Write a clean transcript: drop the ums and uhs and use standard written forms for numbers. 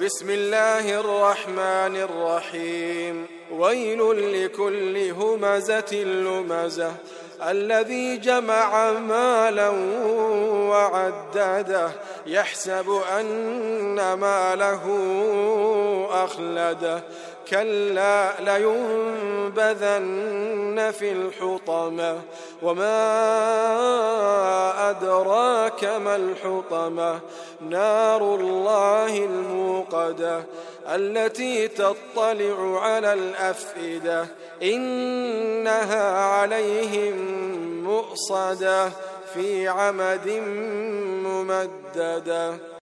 بسم الله الرحمن الرحيم. ويل لكل همزة لمزة الذي جمع مالا وعدده يحسب أن ماله أخلده كلا لينبذن في الحطمة وما أدراك ما الحطمة نار الله الموقدة التي تطلع على الأفئدة إنها عليهم مؤصدة في عمد ممددة.